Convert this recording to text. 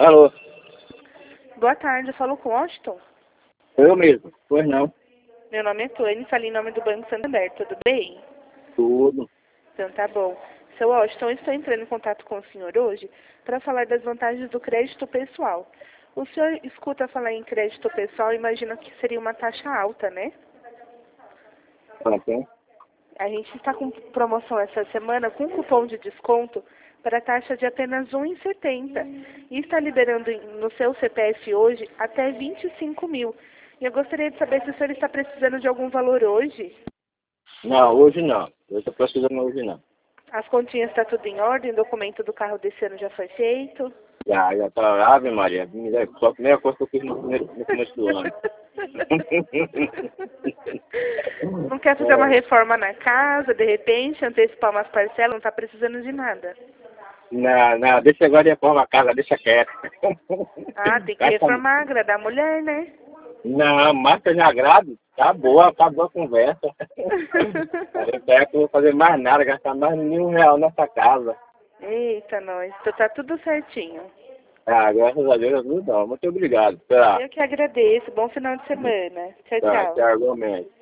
Alô, Boa tarde, eu falo com o Washington. eu mesmo. Pois não. Meu nome é Tony, falei em nome do Banco Santander, tudo bem? Tudo. Então tá bom. Seu Washington, eu estou entrando em contato com o senhor hoje para falar das vantagens do crédito pessoal. O senhor escuta falar em crédito pessoal e imagina que seria uma taxa alta, né? Ok. A gente está com promoção essa semana com cupom de desconto para taxa de apenas R$ 1,70 e está liberando no seu CPF hoje até 25 mil. E eu gostaria de saber se o senhor está precisando de algum valor hoje. Não, hoje não. Eu estou precisando hoje não. As continhas estão tudo em ordem, o documento do carro desse ano já foi feito. Já tá. Ave Maria. Só a primeira coisa que eu fiz no começo do ano. Não quer fazer uma reforma na casa, de repente, antecipar umas parcelas, não está precisando de nada. Não, deixa agora de reforma a casa, deixa quieto. Ah, tem que reformar, agradar a mulher, né? Não, marca de agrado. Tá boa, acabou a conversa. Eu quero que eu vou fazer mais nada, gastar mais R$ 1.000 nessa casa. Eita, nós. Então tá tudo certinho. Ah, graças a Deus, tudo bom. Muito obrigado. Tá, Eu que agradeço. Bom final de semana. Tchau, tá, tchau. até argumento.